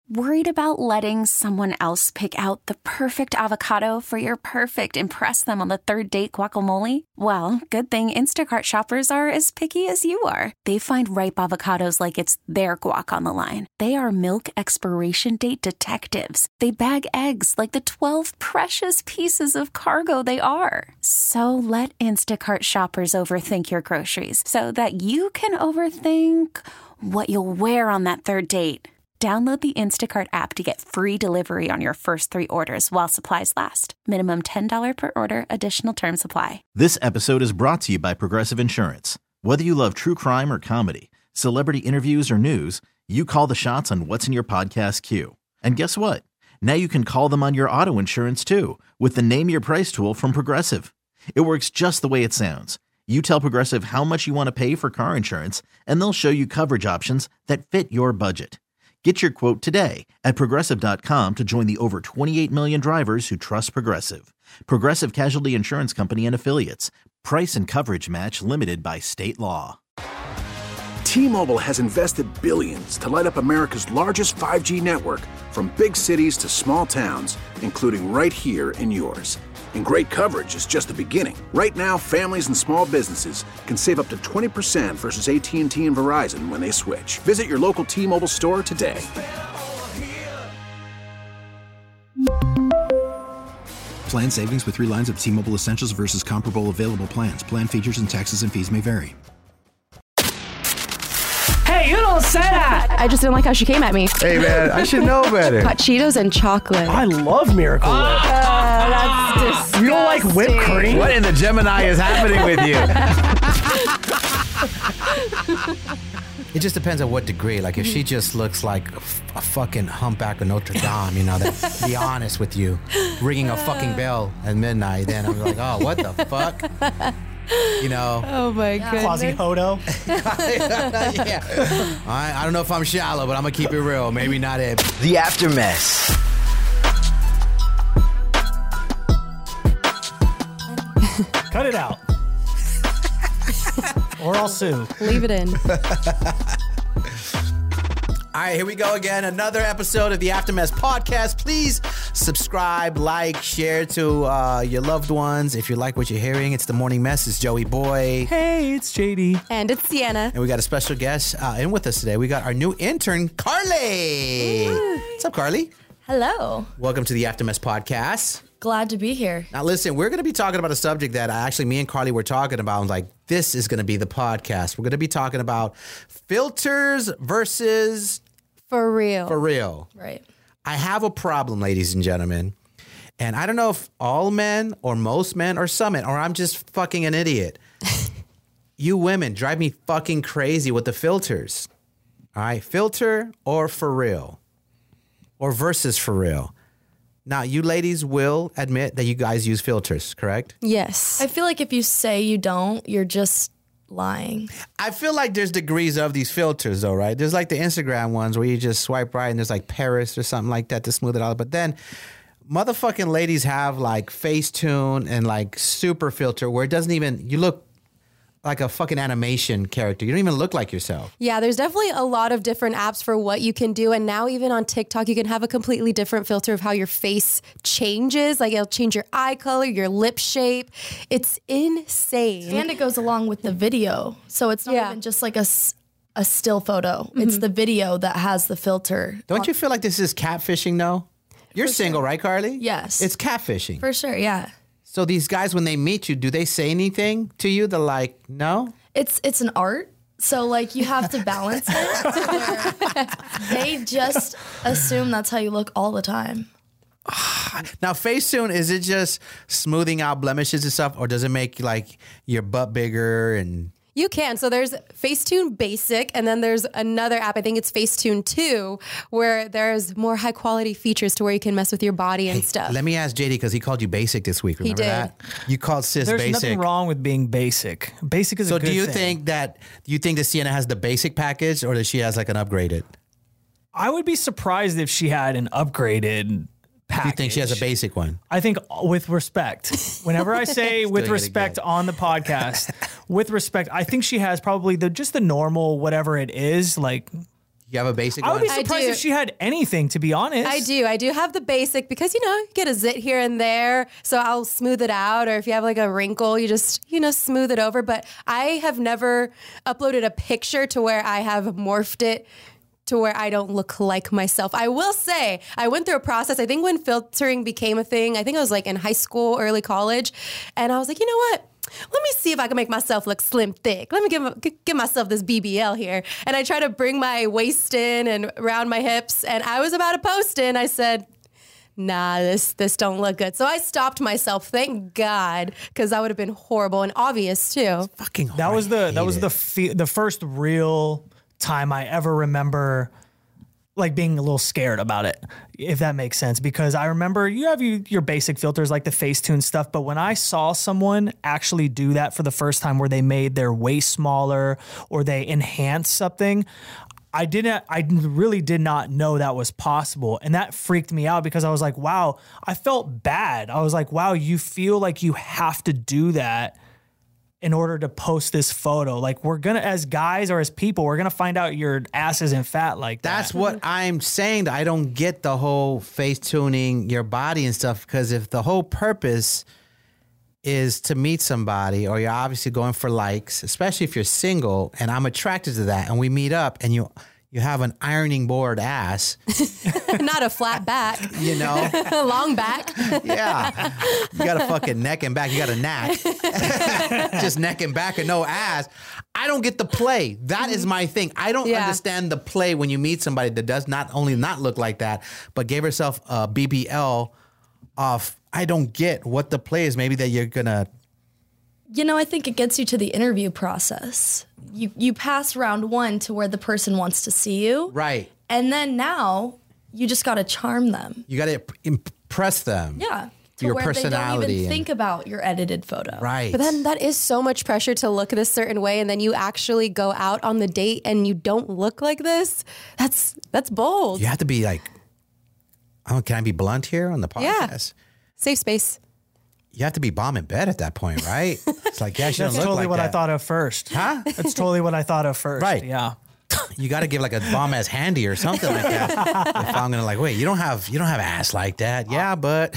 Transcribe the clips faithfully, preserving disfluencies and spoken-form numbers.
Worried about letting someone else pick out the perfect avocado for your perfect impress them on the third date guacamole? Well, good thing Instacart shoppers are as picky as you are. They find ripe avocados like it's their guac on the line. They are milk expiration date detectives. They bag eggs like the twelve precious pieces of cargo they are. So let Instacart shoppers overthink your groceries so that you can overthink what you'll wear on that third date. Download the Instacart app to get free delivery on your first three orders while supplies last. Minimum ten dollars per order. Additional terms apply. This episode is brought to you by Progressive Insurance. Whether you love true crime or comedy, celebrity interviews or news, you call the shots on what's in your podcast queue. And guess what? Now you can call them on your auto insurance too with the Name Your Price tool from Progressive. It works just the way it sounds. You tell Progressive how much you want to pay for car insurance, and they'll show you coverage options that fit your budget. Get your quote today at Progressive dot com to join the over twenty-eight million drivers who trust Progressive. Progressive Casualty Insurance Company and Affiliates. Price and coverage match limited by state law. T-Mobile has invested billions to light up America's largest five G network, from big cities to small towns, including right here in yours. And great coverage is just the beginning. Right now, families and small businesses can save up to twenty percent versus A T and T and Verizon when they switch. Visit your local T-Mobile store today. Plan savings with three lines of T-Mobile Essentials versus comparable available plans. Plan features and taxes and fees may vary. Hey, you don't say that! I just didn't like how she came at me. Hey, man, I should know better. Hot Cheetos and chocolate. I love Miracle Whip. Uh, that's disgusting. You don't like whipped cream? What in the Gemini is happening with you? It just depends on what degree. Like, if she just looks like a, f- a fucking humpback of Notre Dame, you know, that, be honest with you, ringing a fucking bell at midnight, then I'm like, oh, what the fuck? You know. Oh my goodness. Quasimodo. Yeah. I, I don't know if I'm shallow, but I'm going to keep it real. Maybe not it. The Aftermess. Cut it out. Or I'll sue. Leave it in. All right, here we go again. Another episode of the Aftermess podcast. Please subscribe, like, share to uh, your loved ones. If you like what you're hearing, it's The Morning Mess. It's Joey Boy. Hey, it's J D. And it's Sienna. And we got a special guest uh, in with us today. We got our new intern, Carly. What's up, Carly? Hello. Welcome to the Aftermess podcast. Glad to be here. Now, listen, we're going to be talking about a subject that actually me and Carly were talking about. I'm like, this is going to be the podcast. We're going to be talking about filters versus... For real. For real. Right. I have a problem, ladies and gentlemen. And I don't know if all men or most men or some men, or I'm just fucking an idiot. You women drive me fucking crazy with the filters. All right. Filter or for real. Or versus for real. Now, you ladies will admit that you guys use filters, correct? Yes. I feel like if you say you don't, you're just lying. I feel like there's degrees of these filters, though, right? There's like the Instagram ones where you just swipe right and there's like Paris or something like that to smooth it out. But then motherfucking ladies have like Facetune and like super filter where it doesn't even, you look like a fucking animation character. You don't even look like yourself. Yeah, there's definitely a lot of different apps for what you can do. And now even on TikTok, you can have a completely different filter of how your face changes. Like it'll change your eye color, your lip shape. It's insane. And it goes along with the video. So it's not Yeah. even just like a, s- a still photo. Mm-hmm. It's the video that has the filter. Don't you feel like this is catfishing, though? You're For single, sure. right, Carly? Yes. It's catfishing. For sure, yeah. So these guys, when they meet you, do they say anything to you? They're like, no? It's it's an art. So like you have to balance it. to where they just assume that's how you look all the time. Now, Facetune, is it just smoothing out blemishes and stuff, or does it make like your butt bigger and... You can. So there's Facetune Basic, and then there's another app, I think it's Facetune two, where there's more high quality features to where you can mess with your body and Hey, stuff. let me ask J D, because he called you basic this week. Remember did. that? You called sis There's basic. nothing wrong with being basic. Basic is So a good do you thing. think that, do you think that Sienna has the basic package, or does she has like an upgraded? I would be surprised if she had an upgraded package. You think she has a basic one? I think with respect. Whenever I say with doing it respect again. on the podcast, with respect, I think she has probably the just the normal whatever it is. Like You have a basic I would one? be surprised do. if she had anything, to be honest. I do. I do have the basic because, you know, you get a zit here and there. So I'll smooth it out. Or if you have like a wrinkle, you just, you know, smooth it over. But I have never uploaded a picture to where I have morphed it to where I don't look like myself. I will say I went through a process. I think when filtering became a thing, I think I was like in high school, early college. And I was like, you know what? Let me see if I can make myself look slim thick. Let me give, give myself this B B L here. And I try to bring my waist in and around my hips. And I was about to post it. And I said, nah, this this don't look good. So I stopped myself. Thank God, because that would have been horrible and obvious too. Fucking That was the hate that was it. the fe- the first real time I ever remember like being a little scared about it, if that makes sense. Because I remember you have you, your basic filters like the Facetune stuff, but when I saw someone actually do that for the first time where they made their waist smaller or they enhanced something, I didn't, I really did not know that was possible. And that freaked me out because I was like, wow, I felt bad. I was like, wow, you feel like you have to do that in order to post this photo. Like we're going to, as guys or as people, we're going to find out your ass isn't fat like that. That's what I'm saying. I don't get the whole face tuning your body and stuff, because if the whole purpose is to meet somebody, or you're obviously going for likes, especially if you're single and I'm attracted to that and we meet up and you you have an ironing board ass, Not a flat back, you know, long back. yeah, you got a fucking neck and back, you got a knack, just neck and back and no ass. I don't get the play. That is my thing. I don't Yeah. understand the play when you meet somebody that does not only not look like that, but gave herself a B B L off. I don't get what the play is. Maybe that you're gonna. You know, I think it gets you to the interview process. You you pass round one to where the person wants to see you. Right. And then now you just got to charm them. You got to impress them. Yeah. To Your where they don't personality even and- think about your edited photo. Right. But then that is so much pressure to look this certain way, and then you actually go out on the date and you don't look like this. That's that's bold. You have to be like, oh, can I be blunt here on the Yeah. podcast? Safe space. You have to be bomb in bed at that point, right? It's like, yeah, she That's don't look totally like what that. I thought of first. Huh? That's totally what I thought of first. Right. Yeah. You got to give like a bomb ass handy or something like that. If I'm gonna like, wait, you don't have you don't have ass like that, yeah, but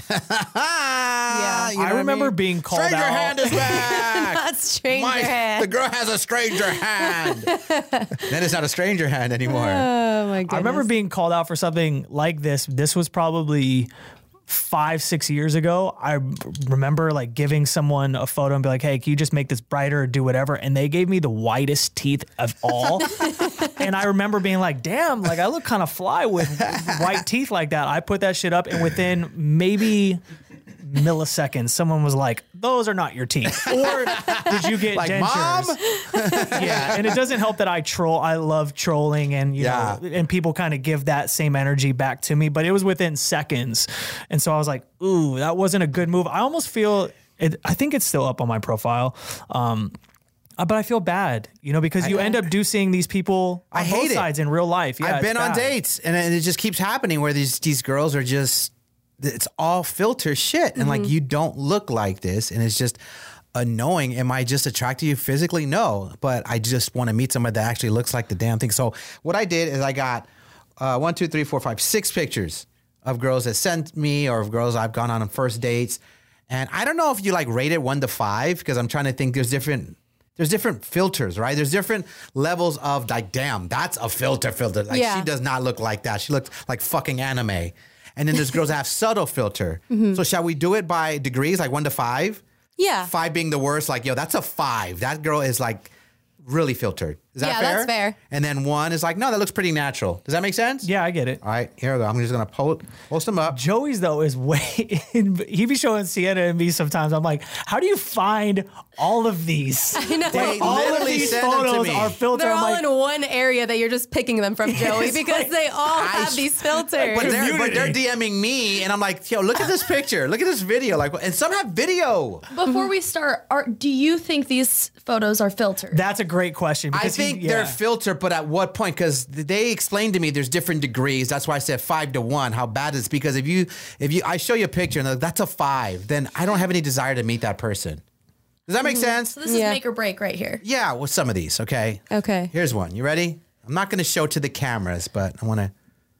yeah, you know I what remember mean? being called stranger out. hand is back. Not stranger My- hand. The girl has a stranger hand. Then it's not a stranger hand anymore. Oh my goodness. I remember being called out for something like this. This was probably five, six years ago. I remember like giving someone a photo and be like, hey, can you just make this brighter or do whatever? And they gave me the whitest teeth of all. And I remember being like, damn, like I look kind of fly with white teeth like that. I put that shit up, and within maybe milliseconds, someone was like, those are not your teeth. Or did you get Like, dentures? Mom? Yeah, and it doesn't help that I troll. I love trolling, and you Yeah. know, and people kind of give that same energy back to me. But it was within seconds, and so I was like, "Ooh, that wasn't a good move." I almost feel it. I think it's still up on my profile, um, uh, but I feel bad, you know, because you end up do seeing these people on I both hate it. sides in real life. Yeah, I've it's been on bad. dates, and it just keeps happening where these these girls are just, it's all filter shit, and like, you don't look like this, and it's just annoying. Am I just attracted to you physically? No, but I just want to meet somebody that actually looks like the damn thing. So what I did is I got uh, one, two, three, four, five, six pictures of girls that sent me, or of girls I've gone on on first dates. And I don't know if you like rate it one to five, because I'm trying to think. There's different. There's different filters, right? There's different levels of like, damn, that's a filter filter. Like, Yeah. she does not look like that. She looks like fucking anime. And then there's girls that have subtle filter. So shall we do it by degrees, like one to five? Yeah. Five being the worst, like, yo, that's a five. That girl is like really filtered. Is that Yeah, fair? that's fair. And then one is like, no, that looks pretty natural. Does that make sense? Yeah, I get it. All right, here we go. I'm just gonna post post them up. Joey's though is way. He be showing Sienna and me sometimes. I'm like, how do you find all of these? I know. They all of literally these send them to photos me. are filtered. They're I'm all like, in one area that you're just picking them from, Joey, It's because like- they all I have sh- these filters. But they're, but they're Community. DMing me, and I'm like, yo, look at this picture. Look at this video. Like, and some have video. Before we start, are, do you think these photos are filtered? that's a great question. I Because he- think yeah. they're filtered, but at what point? Because they explained to me there's different degrees. That's why I said five to one. How bad it's because if you if you I show you a picture and they're like, that's a five, then I don't have any desire to meet that person. Does that make sense? so this is Yeah. make or break right here. Yeah, with some of these. Okay. Okay. Here's one. You ready? I'm not going to show to the cameras, but I want to.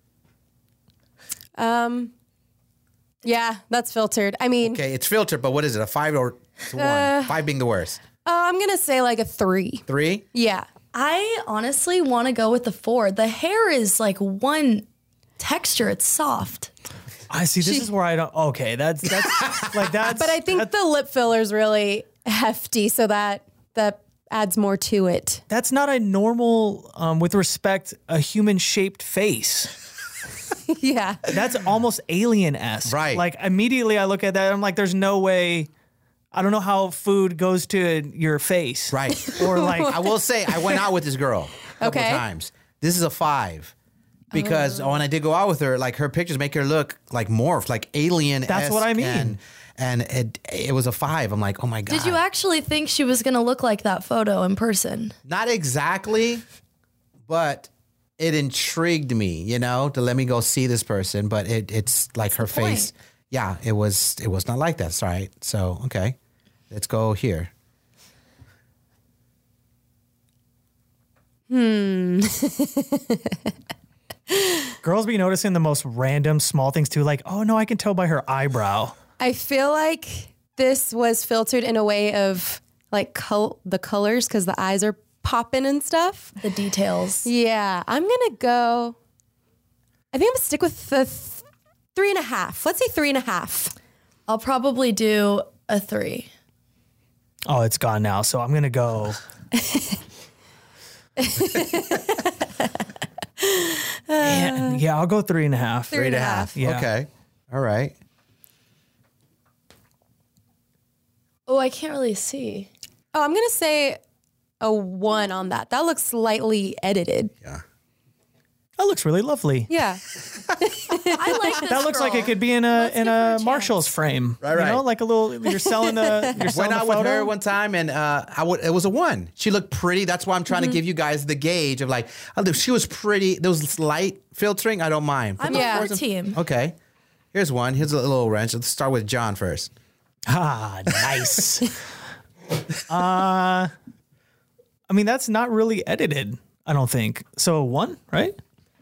Um, yeah, that's filtered. I mean, Okay, it's filtered, but what is it? A five or it's a one? Uh, Five being the worst. uh, I'm gonna say like a three. Three? Yeah. I honestly want to go with the four. The hair is like one texture. It's soft. I see. This She- is where I don't. Okay, that's that's like that's. But I think the lip filler is really hefty, so that that adds more to it. that's not a normal, um, with respect, a human shaped face. Yeah. That's almost alien-esque. Right. Like immediately I look at that, I'm like, there's no way. I don't know how food goes to your face. Right. Or like, I will say, I went out with this girl a couple Okay. times. This is a five. Because when I did go out with her, like her pictures make her look like morphed, like alien. That's what I mean. And, and it it was a five. I'm like, oh my God. Did you actually think she was going to look like that photo in person? Not exactly, but it intrigued me, you know, to let me go see this person. But it it's like her face. Yeah, it was it was not like that. Sorry. So, okay. Let's go here. girls be noticing the most random small things too. Like, oh no, I can tell by her eyebrow. I feel like this was filtered in a way of like col- the colors because the eyes are popping and stuff. The details. Yeah, I'm gonna go. I think I'm gonna stick with the th- three and a half. Let's say three and a half. I'll probably do a three. Oh, it's gone now. So I'm gonna go. Man, yeah, I'll go three and a half. Three and a half. Yeah. Okay. All right. Oh, I can't really see. Oh, I'm gonna say a one on that. That looks slightly edited. Yeah. That looks really lovely. Yeah. I like this That looks like girl. it could be in a Let's in give her a a chance. Marshall's frame. Right, You right. know, like a little. You're selling a. You're selling Went a out with photo. her one time, and uh, I would. It was a one. She looked pretty. That's why I'm trying Mm-hmm. to give you guys the gauge of like, oh, she was pretty. There was light filtering. I don't mind. I'm Yeah. on her team. Okay. Here's one. Here's a little wrench. Let's start with John first. Ah, nice. uh, I mean, that's not really edited. I don't think so. One, right?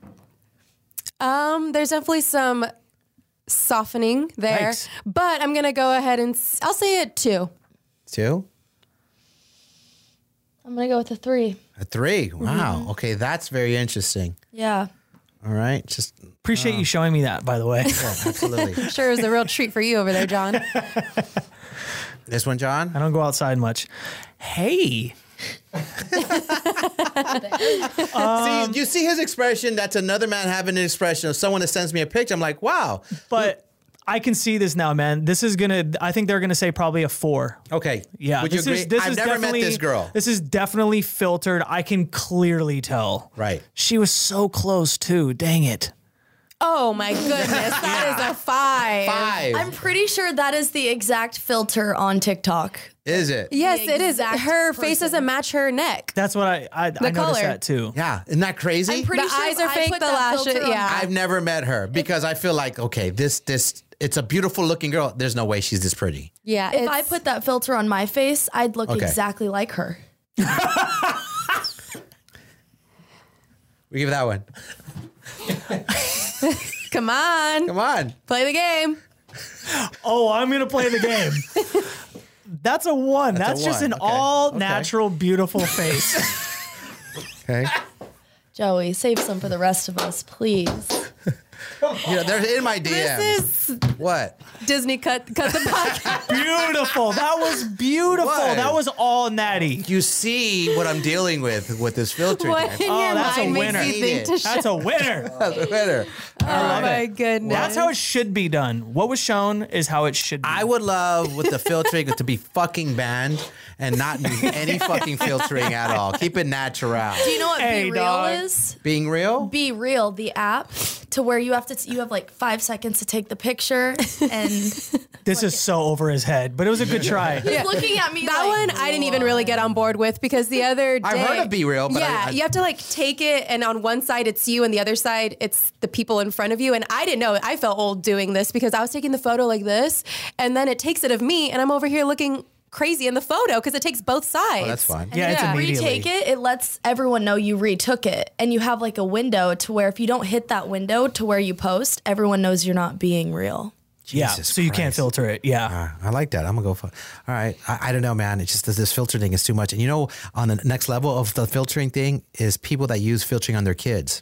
Um, there's definitely some softening there, Nice. but I'm gonna go ahead and s- I'll say it two. Two. I'm going to go with a three. A three. Wow. Mm-hmm. Okay, that's very interesting. Yeah. All right. Just Appreciate Uh. you showing me that, by the way. yeah, absolutely. Sure, it was a real treat for you over there, John. This one, John. I don't go outside much. Hey, see, you see his expression. That's another man having an expression of someone that sends me a picture. I'm like, wow. but I can see this now, man. This is gonna. I think they're gonna say probably a four. Okay. Yeah, Would you this agree? is this I've is never met definitely- this girl. This is definitely filtered. I can clearly tell. Right. She was so close too. Dang it. Oh my goodness, that is a five. Five. I'm pretty sure that is the exact filter on TikTok. Is it? Yes, The it is. exact Her face person. doesn't match her neck. That's what I I, I noticed color. that too. Yeah. Isn't that crazy? I'm pretty The sure eyes if are I fake, put the that lashes- filter on- yeah. I've never met her because I feel like, okay, this, this, it's a beautiful looking girl. There's no way she's this pretty. Yeah, If it's, I put that filter on my face, I'd look Okay. exactly like her. We give that one. come on, Come on. play the game. Oh, I'm gonna play the game. That's a one. That's, a just one. an Okay. all Okay. natural, beautiful face. Okay. Joey, save some for the rest of us, please. You know, they're in my D Ms. This is What? Disney cut cut the podcast. Beautiful. That was beautiful. What? That was all natty. You see what I'm dealing with with this filter. What in Oh, your that's a mind winner. makes you think to That's show? a winner. Better. Oh my goodness. That's how it should be done. What was shown is how it should be. I would love with the filtering to be fucking banned and not do any fucking filtering at all. Keep it natural. Do you know what Hey, Be Real dog. is? Being real? Be Real, the app, to where you have to you have like five seconds to take the picture, and this is so over his head, but it was a good try. he's looking at me. That like, one I didn't even really get on board with because the other day I've heard of Be Real, but yeah, I- I- you have to like take it and on one side it's you and the other side it's the people in front of you. And I didn't know. I felt old doing this because I was taking the photo like this and then it takes it of me and I'm over here looking crazy in the photo because it takes both sides. Oh, that's fine. And Yeah, if it's you immediately. retake it, it lets everyone know you retook it. And you have like a window to where if you don't hit that window to where you post, everyone knows you're not being real. Yeah, Jesus so you can't Christ. filter it. Yeah. Uh, I like that. I'm gonna go for. All right. I, I don't know, man. It's just this, this filter thing is too much. And you know, on the next level of the filtering thing is people that use filtering on their kids.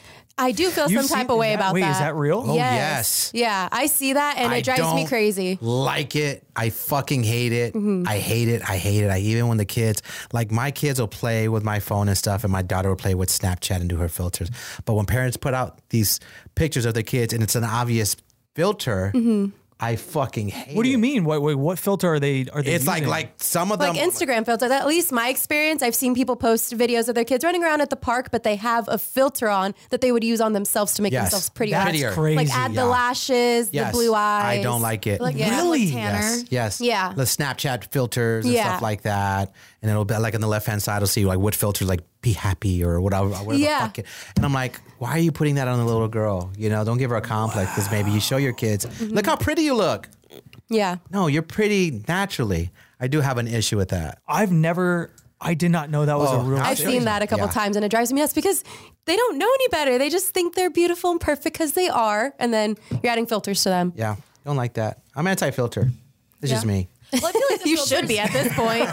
I do feel You've some type seen- of way that- about wait, that. is that real? Oh, yes. Yeah, I see that and I it drives me don't crazy. Like it. I fucking hate it. Mm-hmm. I hate it. I hate it. I even when the kids, like my kids will play with my phone and stuff, and my daughter will play with Snapchat and do her filters. But when parents put out these pictures of their kids and it's an obvious filter, Mm-hmm. I fucking hate it. What do you mean? What, wait, what filter are they? Are they? It's like using? like some of Like them. Instagram filters. At least my experience, I've seen people post videos of their kids running around at the park, but they have a filter on that they would use on themselves to make Yes. themselves prettier. That's prettier. crazy. Like add Yeah. the lashes, Yes. the blue eyes. I don't like it. Like, yeah, Really? like Tanner. Yes, yes. Yeah. The Snapchat filters and Yeah. stuff like that. And it'll be like on the left hand side, it'll see like what filters, like be happy or whatever. whatever Yeah. the fuck it. And I'm like, why are you putting that on the little girl? You know, don't give her a complex because maybe you show your kids, Mm-hmm. look how pretty you look. Yeah. No, you're pretty naturally. I do have an issue with that. I've never. I did not know that was Oh, a real. I'll I've show seen you. that a couple Yeah. times and it drives me nuts because they don't know any better. They just think they're beautiful and perfect because they are. And then you're adding filters to them. Yeah, don't like that. I'm anti-filter. It's just me. Well, I feel like the You should filters be at this point.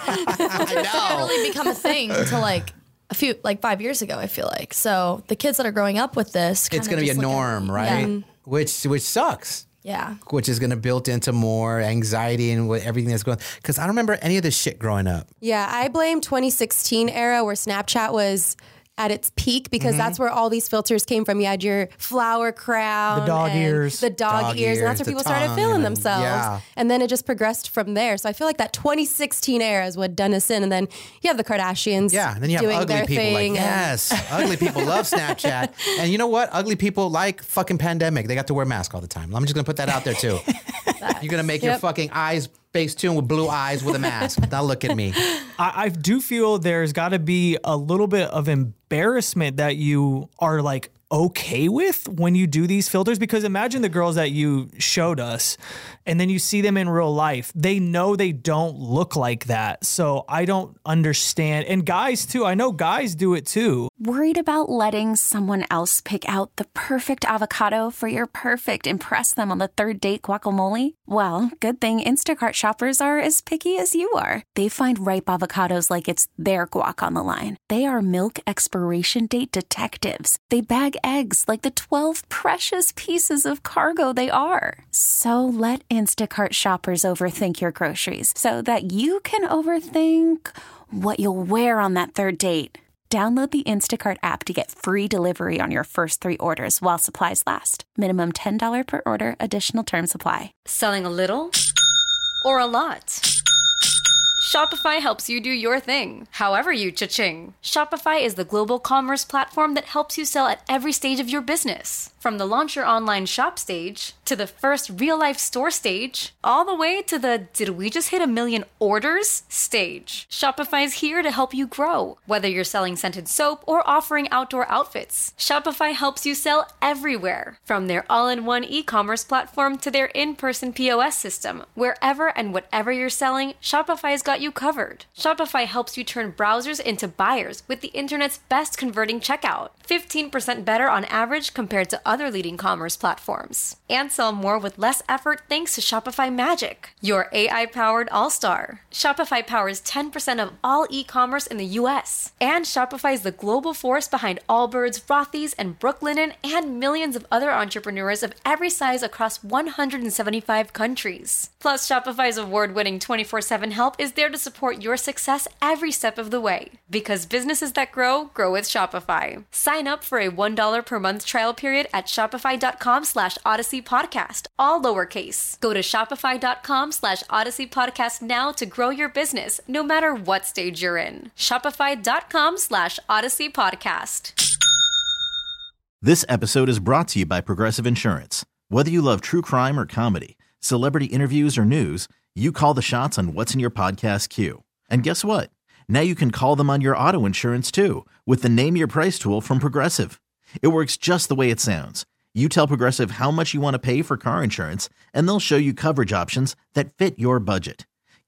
didn't really become a thing until like a few, like five years ago, I feel like. So the kids that are growing up with this, It's kinda going to be a just look at- norm, right? Yeah. Which which sucks. Yeah. Which is going to build into more anxiety and what everything that's going. Because I don't remember any of this shit growing up. Yeah, I blame twenty sixteen era where Snapchat was at its peak because Mm-hmm. that's where all these filters came from. You had your flower crown, The dog and ears. the dog, Dog ears, and that's ears, where the people started tongue, feeling and- themselves. yeah. And then it just progressed from there. So I feel like that twenty sixteen era is what done us in. And then you have the Kardashians, Yeah, and then you have doing ugly their people. Like, thing. and- yes, ugly people love Snapchat. And you know what? Ugly people like fucking pandemic. They got to wear masks all the time. I'm just going to put that out there too. You're going to make your Yep. fucking eyes face tuned with blue eyes with a mask. Now look at me. I, I do feel there's got to be a little bit of embarrassment that you are like okay with when you do these filters, because imagine the girls that you showed us and then you see them in real life. They know they don't look like that. So I don't understand. And guys too. I know guys do it too. Worried about letting someone else pick out the perfect avocado for your perfect impress them on the third date guacamole? Well, good thing Instacart shoppers are as picky as you are. They find ripe avocados like it's their guac on the line. They are milk expiration date detectives. They bag eggs like the twelve precious pieces of cargo they are. So let Instacart shoppers overthink your groceries so that you can overthink what you'll wear on that third date. Download the Instacart app to get free delivery on your first three orders while supplies last. Minimum ten dollars per order. Additional terms apply. Selling a little or a lot? Shopify helps you do your thing, however you cha-ching. Shopify is the global commerce platform that helps you sell at every stage of your business. From the launch your online shop stage, to the first real-life store stage, all the way to the did we just hit a million orders stage. Shopify is here to help you grow. Whether you're selling scented soap or offering outdoor outfits, Shopify helps you sell everywhere. From their all-in-one e-commerce platform to their in-person P O S system, wherever and whatever you're selling, Shopify's got you covered. Shopify helps you turn browsers into buyers with the internet's best converting checkout. fifteen percent better on average compared to other leading commerce platforms. And sell more with less effort thanks to Shopify Magic, your A I-powered all-star. Shopify powers ten percent of all e-commerce in the U S. And Shopify is the global force behind Allbirds, Rothy's, and Brooklinen, and millions of other entrepreneurs of every size across one hundred seventy-five countries. Plus, Shopify's award-winning twenty-four seven help is there to support your success every step of the way. Because businesses that grow, grow with Shopify. Sign up for a one dollar per month trial period at shopify.com slash odyssey podcast, all lowercase. Go to shopify.com slash odyssey podcast now to grow your business, no matter what stage you're in. Shopify.com slash odyssey podcast. This episode is brought to you by Progressive Insurance. Whether you love true crime or comedy, celebrity interviews or news, you call the shots on what's in your podcast queue. And guess what? Now you can call them on your auto insurance too with the Name Your Price tool from Progressive. It works just the way it sounds. You tell Progressive how much you want to pay for car insurance, and they'll show you coverage options that fit your budget.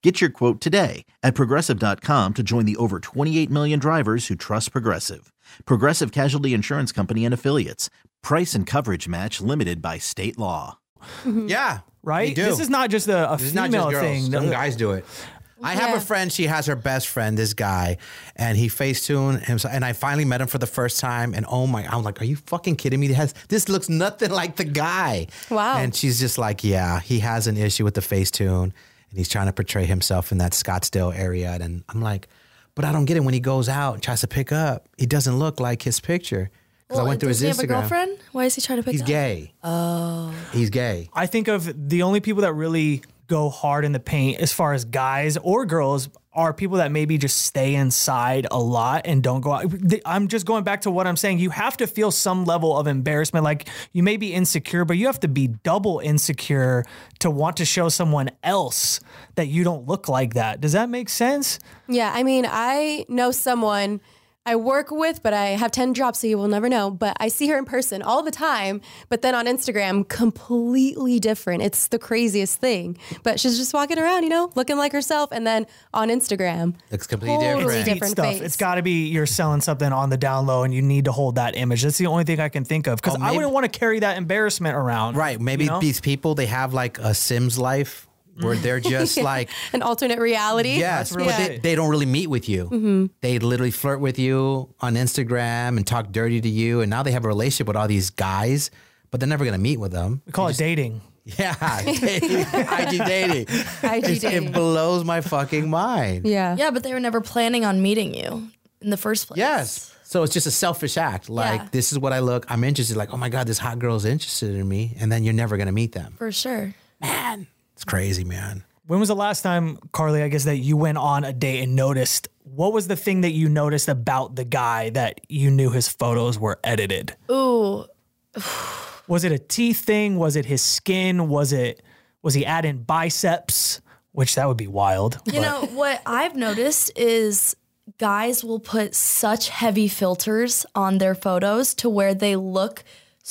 Get your quote today at Progressive dot com to join the over twenty-eight million drivers who trust Progressive. Progressive Casualty Insurance Company and Affiliates. Price and coverage match limited by state law. Yeah. Right? They do. This is not just a, a This is female not just girls. thing. Some guys do it. I have Yeah. a friend, she has her best friend, this guy, and he Facetuned himself, and I finally met him for the first time, and oh my, I'm like, are you fucking kidding me? This, has, this looks nothing like the guy. Wow. And she's just like, yeah, he has an issue with the Facetune, and he's trying to portray himself in that Scottsdale area, and I'm like, but I don't get it. When he goes out and tries to pick up, he doesn't look like his picture. Because I went through his does he Instagram. have a girlfriend? Why is he trying to pick He's up? gay. Oh. He's gay. I think of the only people that really go hard in the paint as far as guys or girls are people that maybe just stay inside a lot and don't go out. I'm just going back to what I'm saying. You have to feel some level of embarrassment. Like you may be insecure, but you have to be double insecure to want to show someone else that you don't look like that. Does that make sense? Yeah, I mean, I know someone I work with, but I have ten jobs, so you will never know. But I see her in person all the time, but then on Instagram, completely different. It's the craziest thing. But she's just walking around, you know, looking like herself. And then on Instagram, Looks completely totally different. Feet different stuff. face. It's got to be you're selling something on the down low and you need to hold that image. That's the only thing I can think of because Oh, I maybe- wouldn't want to carry that embarrassment around. Right. Maybe you know? these people, they have like a Sims life where they're just like, An alternate reality. yes, really but they, it. they don't really meet with you. Mm-hmm. They literally flirt with you on Instagram and talk dirty to you. And now they have a relationship with all these guys, but they're never going to meet with them. We call it dating. Yeah. dating, I G dating. I G It's- dating. It blows my fucking mind. Yeah. Yeah, but they were never planning on meeting you in the first place. Yes. So it's just a selfish act. Like, Yeah. this is what I look. I'm interested. Like, oh my God, this hot girl's interested in me. And then you're never going to meet them. For sure. Man, it's crazy, man. When was the last time, Carly, I guess, that you went on a date and noticed, what was the thing that you noticed about the guy that you knew his photos were edited? Ooh. Was it a teeth thing? Was it his skin? Was it, was he adding biceps? Which that would be wild. You know, what I've noticed is guys will put such heavy filters on their photos to where they look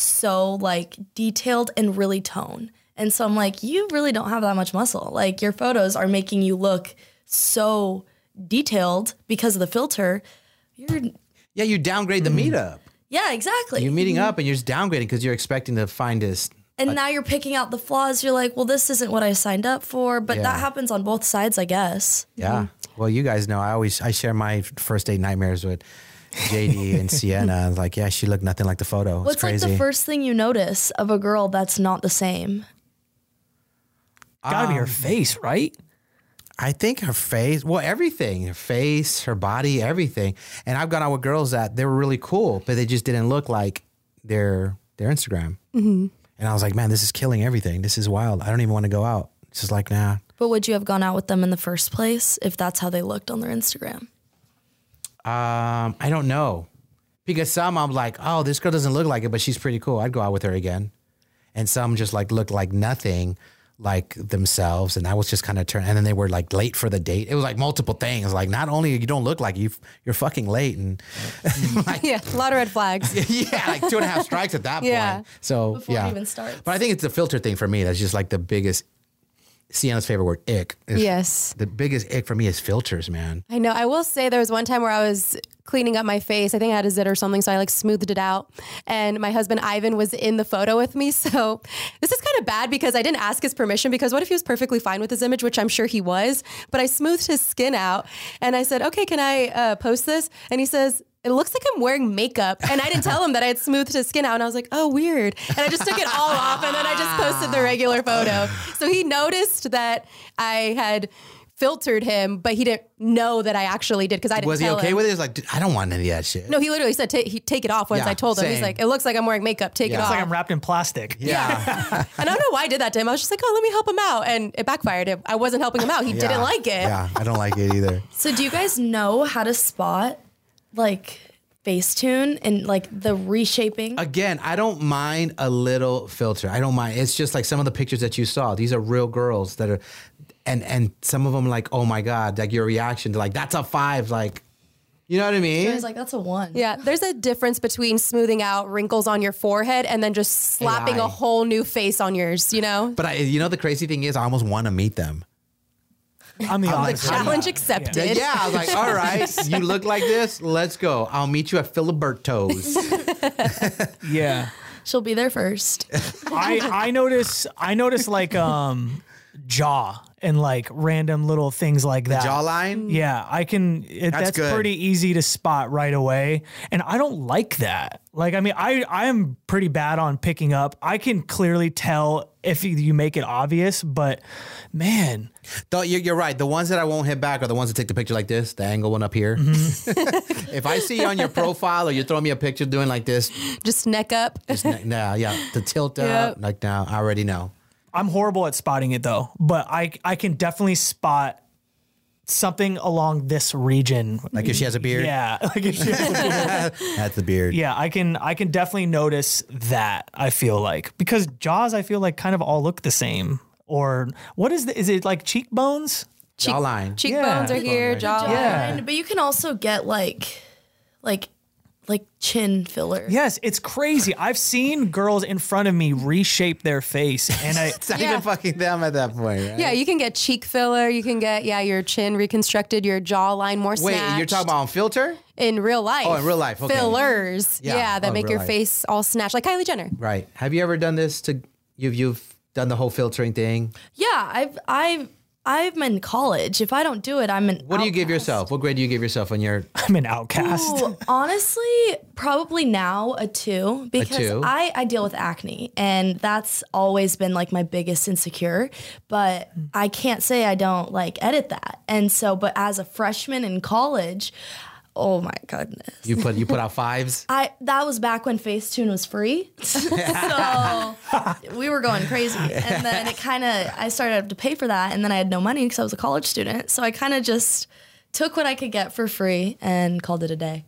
so like detailed and really toned. And so I'm like, you really don't have that much muscle. Like your photos are making you look so detailed because of the filter. You're Yeah, you downgrade the meetup. yeah, exactly. You're meeting up and you're just downgrading because you're expecting to find this. And now you're picking out the flaws. You're like, well, this isn't what I signed up for. But Yeah. that happens on both sides, I guess. Yeah. Well, you guys know I always I share my first date nightmares with J D and Sienna. Like, yeah, she looked nothing like the photo. What's It's like crazy. the first thing you notice of a girl that's not the same? Gotta be her face, right? I think her face, well, everything, her face, her body, everything. And I've gone out with girls that they were really cool, but they just didn't look like their their Instagram. Mm-hmm. And I was like, man, this is killing everything. This is wild. I don't even want to go out. It's just like, nah. But would you have gone out with them in the first place if that's how they looked on their Instagram? Um, I don't know. Because some I'm like, oh, this girl doesn't look like it, but she's pretty cool. I'd go out with her again. And some just like look like nothing like themselves. And I was just kind of turned. And then they were like late for the date. It was like multiple things. Like not only you don't look like you, you're fucking late. And like, Yeah, a lot of red flags. yeah, like two and a half strikes at that Yeah. point. So Before yeah. it even starts. But I think it's the filter thing for me. That's just like the biggest, Sienna's favorite word, ick. Is- Yes. The biggest ick for me is filters, man. I know. I will say there was one time where I was cleaning up my face. I think I had a zit or something, so I like smoothed it out. And my husband Ivan was in the photo with me. So this is kind of bad because I didn't ask his permission, because what if he was perfectly fine with his image, which I'm sure he was, but I smoothed his skin out and I said, okay, can I uh, post this? And he says, it looks like I'm wearing makeup. And I didn't tell him that I had smoothed his skin out. And I was like, oh, weird. And I just took it all off. And then I just posted the regular photo. So he noticed that I had filtered him, but he didn't know that I actually did, because I didn't Was he tell okay him. with it? He was like, "Dude, I don't want any of that shit. No, he literally said, take, he, take it off once Yeah, I told him. He's same. like, it looks like I'm wearing makeup. Take Yeah. it It's off. It's like I'm wrapped in plastic. Yeah. And I don't know why I did that to him. I was just like, oh, let me help him out. And it backfired. I wasn't helping him out. He Yeah. didn't like it. Yeah, I don't like it either. So do you guys know how to spot like Facetune and like the reshaping? Again, I don't mind a little filter. I don't mind. It's just like some of the pictures that you saw. These are real girls that are, and and some of them like, oh my God, like your reaction to like, that's a five, like, you know what I mean? I was like, that's a one. Yeah, there's a difference between smoothing out wrinkles on your forehead and then just slapping A I. a whole new face on yours, you know? But I, you know, the crazy thing is I almost want to meet them. I'm the I'm like, opposite. Challenge accepted. Yeah, I was like, all right, you look like this. Let's go. I'll meet you at Filiberto's. Yeah. She'll be there first. I I notice I notice like um jaw and like random little things like that. Jawline? Yeah, I can. It, That's that's good. pretty easy to spot right away, and I don't like that. Like, I mean, I I am pretty bad on picking up. I can clearly tell if you- you make it obvious, but man, Though you're, you're right. The ones that I won't hit back are the ones that take the picture like this, the angle one up here. Mm-hmm. If I see you on your profile or you're throwing me a picture doing like this, Just neck up. just ne- nah, yeah, the tilt Yep. up, like now, I already know. I'm horrible at spotting it though. But I I can definitely spot something along this region. Like if she has a beard, Yeah, like if she has a beard. that's the beard. Yeah, I can I can definitely notice that. I feel like because jaws, I feel like kind of all look the same. Or what is the, is it like cheekbones? Cheek- Jawline. Cheekbones Yeah. are here, jaw. Yeah. But you can also get like, like, like chin filler. Yes, it's crazy. I've seen girls in front of me reshape their face, and I It's not Yeah. even fucking them at that point, right? Yeah, you can get cheek filler. You can get, yeah, your chin reconstructed, your jawline more Wait, snatched. you're talking about on filter? in real life. Oh, in real life, okay. Fillers. Yeah. Yeah, that Oh, make real your life. face all snatched, like Kylie Jenner. Right. Have you ever done this to, you've, you've done the whole filtering thing? Yeah, I've I've I'm in college. If I don't do it, I'm an What do you give outcast. yourself? What grade do you give yourself when you're, I'm an outcast. Ooh, honestly, probably now a two because two? I, I deal with acne and that's always been like my biggest insecure. But I can't say I don't like edit that. And so, but as a freshman in college, oh my goodness. you put, you put out fives? I that was back when Facetune was free, so we were going crazy. And then it kind of I started to pay for that, and then I had no money because I was a college student. So I kind of just took what I could get for free and called it a day.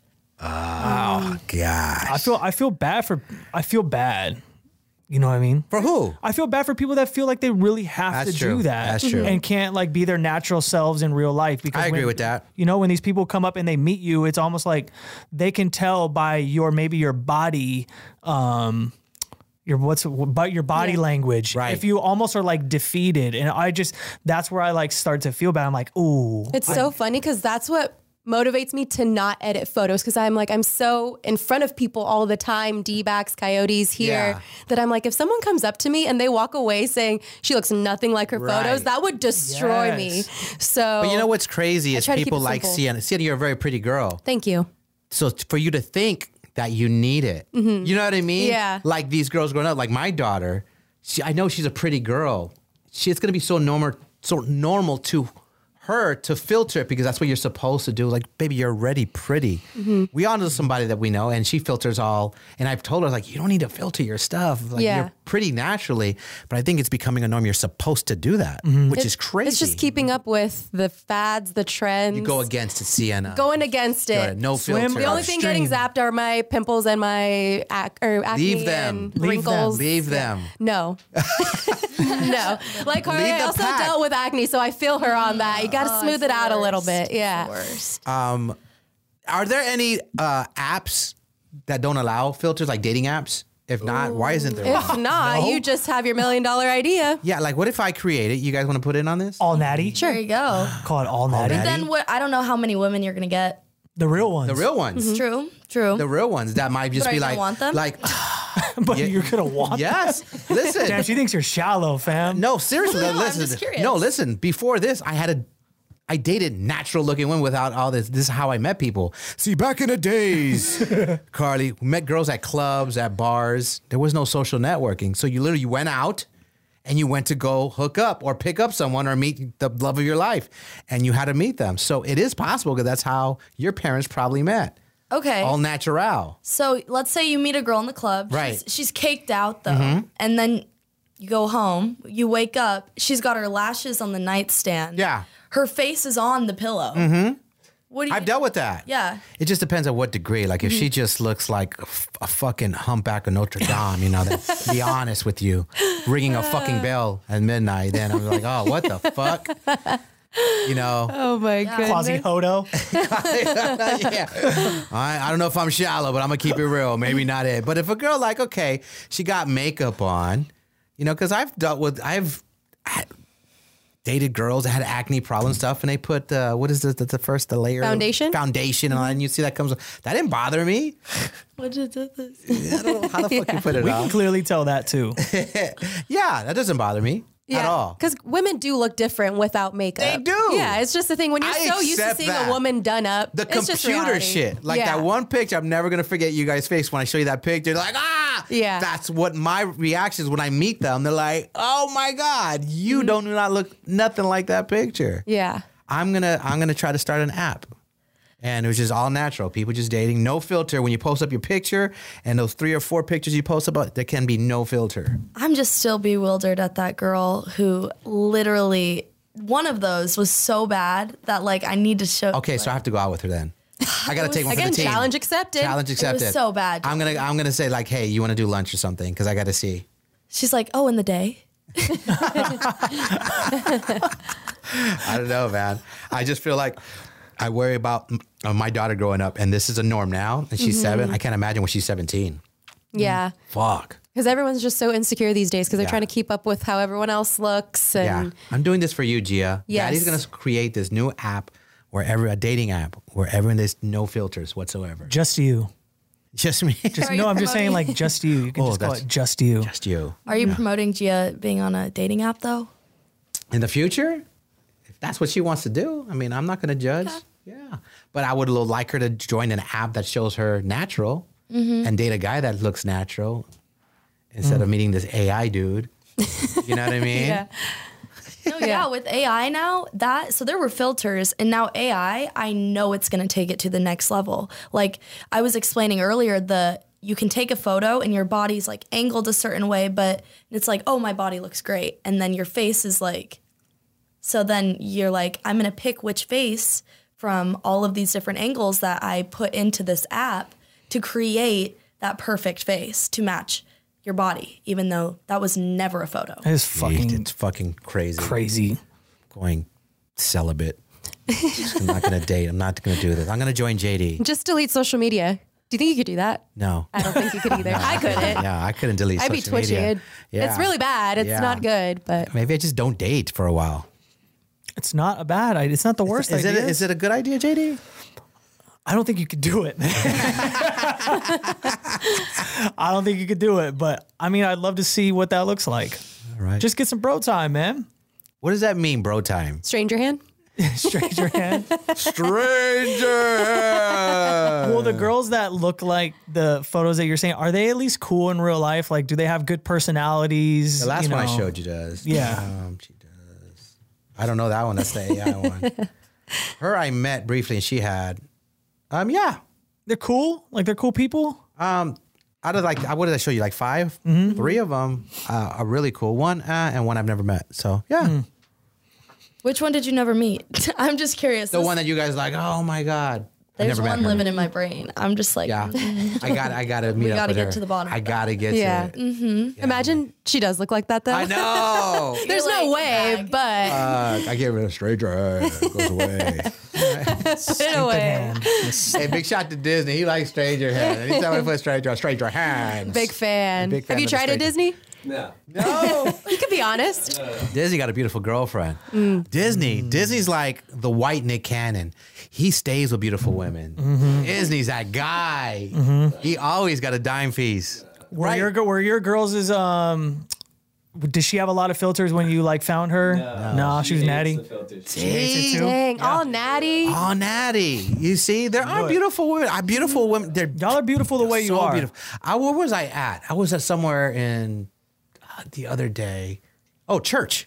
Oh, gosh. I feel I feel bad for I feel bad. You know what I mean? For who? I feel bad for people that feel like they really have That's to true. do that. That's true. And can't like be their natural selves in real life. Because I agree when- with that. You know, when these people come up and they meet you, it's almost like they can tell by your maybe your body, um, your what's but your body language. Right. If you almost are like defeated, and I just that's where I like start to feel bad. I'm like, ooh, It's so funny because that's what motivates me to not edit photos because I'm like, I'm so in front of people all the time, D-backs, coyotes here, Yeah. that I'm like, if someone comes up to me and they walk away saying she looks nothing like her Right. photos, that would destroy Yes. me. So, But you know what's crazy is try to keep people it like simple. Sienna. Sienna, you're a very pretty girl. Thank you. So t- for you to think that you need it, you know what I mean? Yeah. Like these girls growing up, like my daughter, she, I know she's a pretty girl. She, it's going to be so normal, so normal to her to filter it because that's what you're supposed to do. Like, baby, you're already pretty. We all know somebody that we know, and she filters all. And I've told her, like, you don't need to filter your stuff. Like, Yeah. you're pretty naturally. But I think it's becoming a norm. You're supposed to do that, which is crazy. It's just keeping up with the fads, the trends. You go against it, Sienna. Going against Go it. ahead. No Swim filter. The only thing getting Extreme. zapped are my pimples and my ac- or acne Leave them. and Leave them. wrinkles. Leave them. No. no. Like Carly, Leave I the also pack. dealt with acne, so I feel her on that. You got to Oh, smooth it's it the out a little worst. bit. It's Yeah. the worst. Um, are there any uh, apps that don't allow filters, like dating apps? If not, why isn't there? If not, you just have your million dollar idea. Yeah, like what if I create it? You guys want to put in on this? all natty. There you go. Call it all natty. natty. Then what? I don't know how many women you're gonna get. The real ones. The real ones. True, true. The real ones that might just But are be you gonna like, want them? like, but Yeah. you're gonna want. yes. Listen, Damn, she thinks you're shallow, fam. no, seriously, No, I'm listen. just curious. No, listen. Before this, I had a, I dated natural looking women without all this. This is how I met people. See, back in the days, Carly, we met girls at clubs, at bars. There was no social networking, so you literally went out. And you went to go hook up or pick up someone or meet the love of your life. And you had to meet them. So it is possible because that's how your parents probably met. Okay. All natural. So let's say you meet a girl in the club. Right. Mm-hmm. She's, she's caked out though, and then you go home. You wake up. She's got her lashes on the nightstand. Yeah. Her face is on the pillow. Mm-hmm. What do you? I've dealt with that. Yeah. It just depends on what degree. Like if she just looks like a, f- a fucking humpback of Notre Dame, you know, then be honest with you, ringing a fucking bell at midnight, then I'm like, oh, what the fuck? You know, Oh my goodness. Quasimodo. yeah. I, I don't know if I'm shallow, but I'm gonna keep it real. Maybe not it. But if a girl like, okay, she got makeup on, you know, because I've dealt with, I've, I, dated girls that had acne problem stuff, and they put uh, what is the, the the first the layer Foundation? foundation, and then you see that comes. That didn't bother me. What did this? I don't know how the fuck you put it We on. can clearly tell that too. Yeah, that doesn't bother me at all. Because women do look different without makeup. They do. Yeah, it's just the thing. When you're I so used to accept seeing that. a woman done up, The it's just computer reality. shit, like Yeah. that one picture, I'm never gonna forget you guys' face when I show you that picture. They're like, ah, Yeah. That's what my reactions when I meet them. They're like, oh my god, you don't do not look nothing like that picture. Yeah. I'm gonna I'm gonna try to start an app. And it was just all natural. People just dating, no filter. When you post up your picture and those three or four pictures you post about, there can be no filter. I'm just still bewildered at that girl who literally, one of those was so bad that like I need to show. Okay, so I have to go out with her then. I gotta take one for Again, the team. challenge accepted. Challenge accepted. It was so bad. I'm gonna I'm gonna say like, hey, you want to do lunch or something? Because I got to see. She's like, oh, in the day. I don't know, man. I just feel like I worry about uh, my daughter growing up, and this is a norm now, and she's Mhm. seven. I can't imagine when she's seventeen. Yeah. Fuck. Because everyone's just so insecure these days because they're Yeah. trying to keep up with how everyone else looks. And Yeah, I'm doing this for you, Gia. Yes. Daddy's gonna create this new app, where every a dating app where everyone there's no filters whatsoever. Just you. Just me. Just Are no, you I'm just saying promoting- like just you. You can Oh, just call that's- it just you. Just you. Are you promoting Gia being on a dating app though? In the future, if that's what she wants to do, I mean, I'm not gonna judge. Yeah, but I would like her to join an app that shows her natural Mhm. and date a guy that looks natural instead Mm. of meeting this A I dude. You know what I mean? Yeah. No, yeah, with A I now, that so there were filters and now A I, I know it's going to take it to the next level. Like I was explaining earlier, the you can take a photo and your body's like angled a certain way, but it's like, "Oh, my body looks great." And then your face is like so then you're like, "I'm going to pick which face from all of these different angles that I put into this app to create that perfect face to match your body, even though that was never a photo." It's fucking it's fucking crazy. Crazy. Going celibate. I'm not gonna date. I'm not gonna do this. I'm gonna join J D. Just delete social media. Do you think you could do that? No. I don't think you could either. No, I couldn't. Yeah, I couldn't delete I'd be social twitching. media. It- Yeah. It's really bad. It's Yeah. not good, but Maybe I just don't date for a while. It's not a bad idea. It's not the worst Is it, idea. is it a good idea, J D? I don't think you could do it. I don't think you could do it, but I mean, I'd love to see what that looks like. All right. Just get some bro time, man. What does that mean, bro time? stranger hand. Stranger hand. Stranger. Well, the girls that look like the photos that you're saying, are they at least cool in real life? Like, do they have good personalities? The last you one I know? showed you does. Yeah. Um, she does. I don't know that one. That's the A I one. Her I met briefly, and she had. Um, yeah. They're cool. Like they're cool people. Um, out of like, what did I show you? Like five, Mm-hmm. three of them uh, are really cool. One uh, and one I've never met. So yeah, Mm. Which one did you never meet? I'm just curious. the This- one that you guys like. Oh my god, I There's never met one her. living in my brain. I'm just like, Yeah, mm. I got. I got to meet We up gotta with get her. to the bottom I of got to get Yeah. to it. Mm-hmm. Imagine she does look like that though. I know. There's no way, but Uh, I get rid of stranger. It goes away. put it away. Hey, big shout to Disney. He likes stranger hand. Anytime I put stranger, stranger hands. Big fan. Big fan Have you of the tried it, stranger. Disney? No. No. You could be honest. Disney got a beautiful girlfriend. Disney, Disney's like the white Nick Cannon. He stays with beautiful women. Disney's that guy. He always got a dime piece. Were Right. your were your girls is um? Did she have a lot of filters when you like found her? No, she was natty. She hates it too. Dang, all natty. Oh, natty. You see, there are Good. beautiful women. Are beautiful women. They're Y'all are beautiful the way you so are. beautiful. I, where was I at? I was at somewhere in uh, the other day. Oh, church.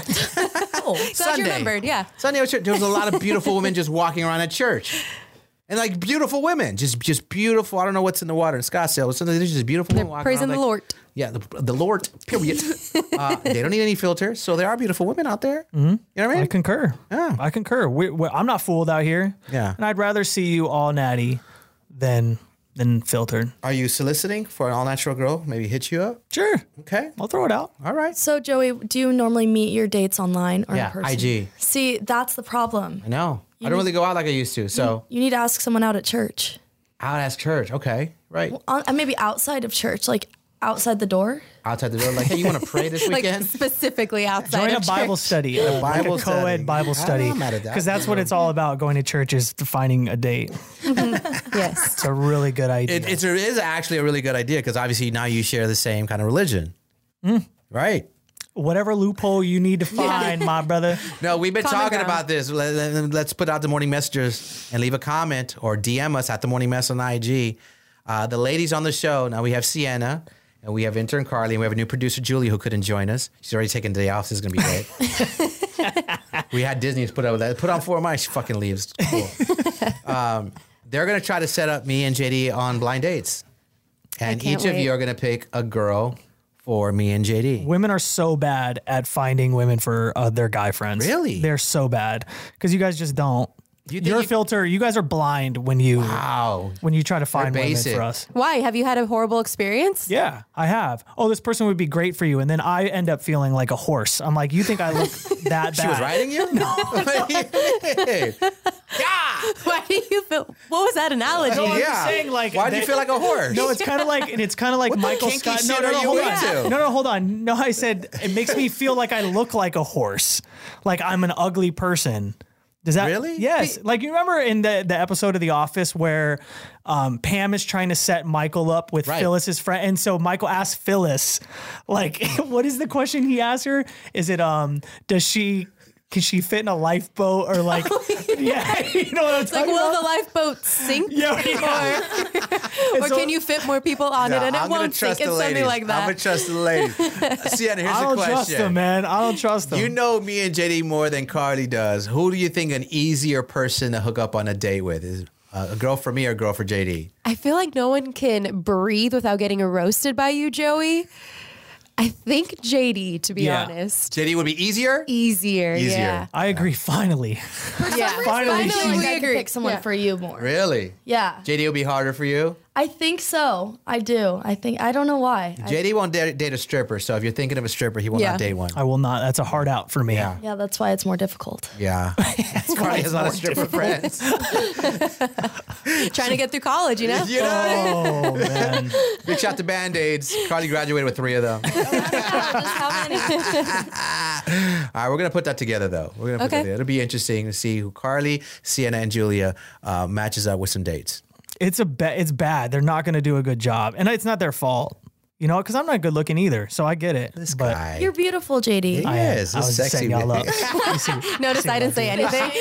Oh, glad Sunday. you remembered. Yeah. Sunday at church. There was a lot of beautiful women just walking around at church. And like beautiful women, just just beautiful. I don't know what's in the water in Scottsdale. So there's just beautiful They're women walking praising around. the like- Lord. Yeah, the, the Lord, period. uh, they don't need any filters. So there are beautiful women out there. Mm-hmm. You know what I I mean? concur. Yeah. I concur. We, we, I'm not fooled out here. Yeah. And I'd rather see you all natty than than filtered. Are you soliciting for an all natural girl? Maybe hit you up? Sure. Okay. I'll throw it out. All right. So Joey, do you normally meet your dates online or Yeah, in person? I G. See, that's the problem. I know. I don't really go out like I used to. So You need to ask someone out at church, I would ask church. Okay. Right. On, and maybe outside of church, like outside the door. Outside the door, like, hey, you want to pray this Like weekend? specifically outside Join a of Bible church. study, uh, like Bible a study. co-ed Bible I study, don't know, I'm mad at that. because that's what it's all about. Going to church is to finding a date. Yes. It's a really good idea. It, it's a, it is actually a really good idea because obviously now you share the same kind of religion, right? Whatever loophole you need to find, my brother. No, we've been Common talking ground. about this. Let- let- Let's put out the morning messages and leave a comment or D M us at the morning mess on I G. Uh, the ladies on the show, now we have Sienna and we have intern Carly and we have a new producer, Julie, who couldn't join us. She's already taken the day off. This is going to be great. We had Disney put up with that. Put on four of mine. She fucking leaves. Cool. um, they're going to try to set up me and J D on blind dates. And can't each of wait. you are going to pick a girl for me and J D. Women are so bad at finding women for uh, their guy friends. Really? They're so bad because you guys just don't. You think Your you- filter, you guys are blind when you Wow. when you try to find women basic. for us. Why? Have you had a horrible experience? Yeah, I have. Oh, this person would be great for you, and then I end up feeling like a horse. I'm like, you think I look that bad? She was riding you? No. Yeah. Why do you feel? What was that analogy? No, I'm Yeah. just saying, like, Why do you they- feel like a horse? No, it's kind of like it's kind of like What the Michael kinky Scott. No, shit no, are no, you hold into? on. No, no, hold on. No, I said it makes me feel like I look like a horse, like I'm an ugly person. Does that Really? Yes. Like you remember in the the episode of The Office where um, Pam is trying to set Michael up with Right. Phyllis's friend, and so Michael asks Phyllis, like, what is the question he asked her? Is it um, does she? Can she fit in a lifeboat or like, yeah, you know what I'm It's like, talking will about? the lifeboat sink? Yeah, yeah. Or, or so- can you fit more people on it and it I'm gonna won't trust sink? the It's something ladies. like that. I'm gonna trust the ladies. Sienna, here's I don't the question. trust them, man. I don't trust them. You know me and J D more than Carly does. Who do you think an easier person to hook up on a date with is? Uh, a girl for me or a girl for J D? I feel like no one can breathe without getting roasted by you, Joey. I think J D, to be Yeah. honest. J D would be easier? Easier, Easier. yeah. I agree. Finally, Yeah, Finally, I she's- feel like we I could agree. pick someone Yeah. for you more. Really? Yeah, J D will be harder for you? I think so. I do. I think I don't know why. I- J D won't date, date a stripper, so if you're thinking of a stripper, he will Yeah. not date one. I will not. That's a hard out for me. Yeah. yeah, that's why it's more difficult. Yeah. Carly has a lot of stripper friends. Trying to get through college, you know? You know? Oh man. Big shout to Band-Aids. Carly graduated with three of them. Just how many? All right, we're going to put that together, though. We're going to put Okay. that together. It'll be interesting to see who Carly, Sienna, and Julia uh, matches up with some dates. It's a ba- it's bad. They're not going to do a good job, and it's not their fault. You know, because I'm not good looking either, so I get it. This but guy. You're beautiful, J D. He am. is. I He's was just sexy. setting y'all baby. up. You see- Notice see I what didn't say do. anything.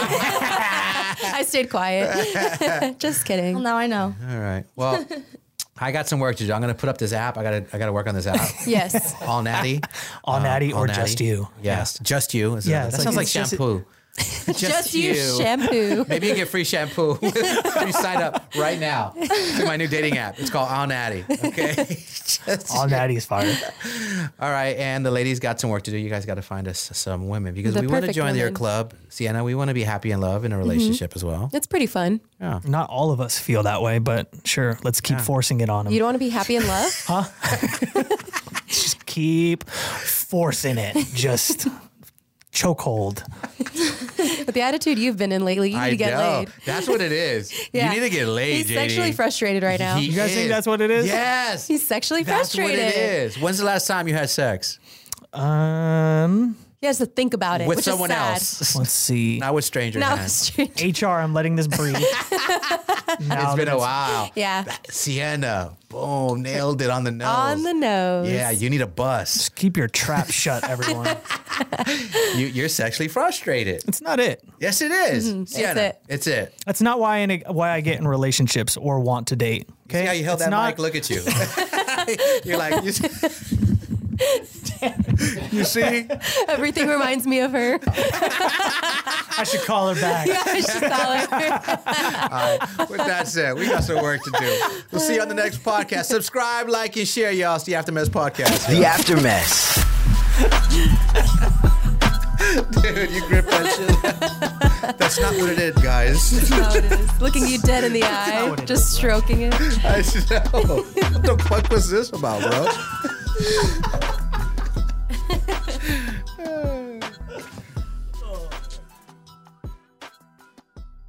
I stayed quiet. Just kidding. Well, now I know. All right. Well, I got some work to do. I'm going to put up this app. I got to I got to work on this app. Yes. All Natty. All Natty All or just you. Yes. Just you. Is Yeah, it- it's that like- sounds like it's just- shampoo. Just use shampoo. Maybe you get free shampoo if you sign up right now to my new dating app. It's called All Natty. Okay. Just All you. Natty is fire. All right, and the ladies got some work to do. You guys got to find us some women because The we want to perfect join your women. club. Sienna, we want to be happy in love in a relationship as well. It's pretty fun. Yeah. Not all of us feel that way, but sure, let's keep forcing it on them. You don't want to be happy in love? Just keep forcing it. Just chokehold. With the attitude you've been in lately, you need I to get know. laid. That's what it is. Yeah. You need to get laid, He's J D. sexually frustrated right now. He You guys think is. that's what it is? Yes. He's sexually That's what frustrated. it is. When's the last time you had sex? Um, He has to think about it. With which someone is sad. else. let's see. Not with stranger Now hands. it's strange. H R, I'm letting this breathe. Now It's been that a while. Yeah. Sienna, boom, nailed it on the nose. On the nose. Yeah, you need a bus. Just keep your trap shut, everyone. You, you're sexually frustrated. It's not it. Yes, it is. Sienna, it. it's it. That's not why I, in a, why I get in relationships or want to date. Okay, See how you held It's that not- mic? Look at you. You're like, you, you see? Everything reminds me of her. I should call her back. I should call her. With that said, we got some work to do. We'll see you on the next podcast. Subscribe, like, and share, y'all. It's the Aftermess Podcast. The Aftermess. Dude, you grip that shit. That's not what it is, guys. That's how it is. Looking you dead in the eye, just stroking it. I know. What the fuck was this about, bro?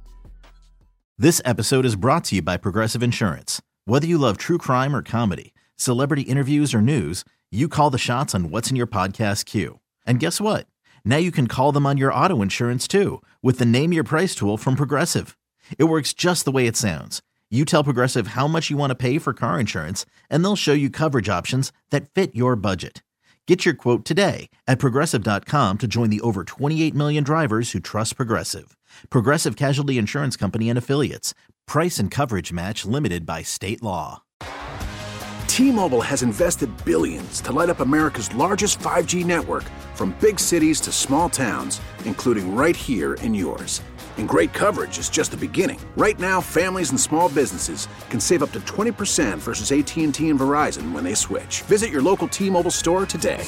This episode is brought to you by Progressive Insurance. Whether you love true crime or comedy, celebrity interviews, or news, you call the shots on what's in your podcast queue. And guess what? Now you can call them on your auto insurance too with the Name Your Price tool from Progressive. It works just the way it sounds. You tell Progressive how much you want to pay for car insurance, and they'll show you coverage options that fit your budget. Get your quote today at Progressive dot com to join the over twenty-eight million drivers who trust Progressive. Progressive Casualty Insurance Company and Affiliates. Price and coverage match limited by state law. T-Mobile has invested billions to light up America's largest five G network, from big cities to small towns, including right here in yours. And great coverage is just the beginning. Right now, families and small businesses can save up to twenty percent versus A T and T and Verizon when they switch. Visit your local T-Mobile store today.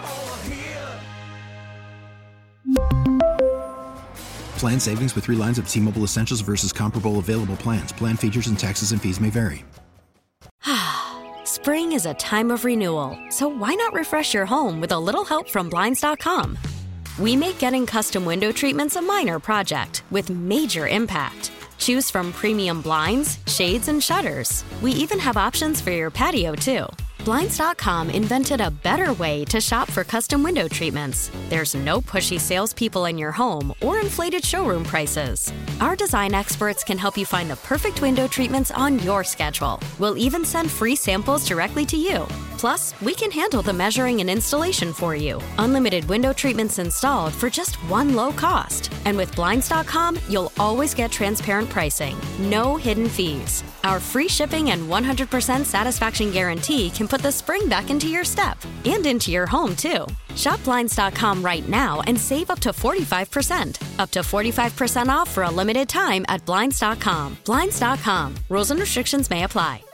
Plan savings with three lines of T-Mobile Essentials versus comparable available plans. Plan features and taxes and fees may vary. Spring is a time of renewal, so why not refresh your home with a little help from Blinds dot com? We make getting custom window treatments a minor project with major impact. Choose from premium blinds, shades, and shutters. We even have options for your patio, too. Blinds dot com invented a better way to shop for custom window treatments. There's no pushy salespeople in your home or inflated showroom prices. Our design experts can help you find the perfect window treatments on your schedule. We'll even send free samples directly to you. Plus, we can handle the measuring and installation for you. Unlimited window treatments installed for just one low cost. And with Blinds dot com, you'll always get transparent pricing. No hidden fees. Our free shipping and one hundred percent satisfaction guarantee can put the spring back into your step and into your home, too. Shop Blinds dot com right now and save up to forty-five percent. Up to forty-five percent off for a limited time at Blinds dot com. Blinds dot com. Rules and restrictions may apply.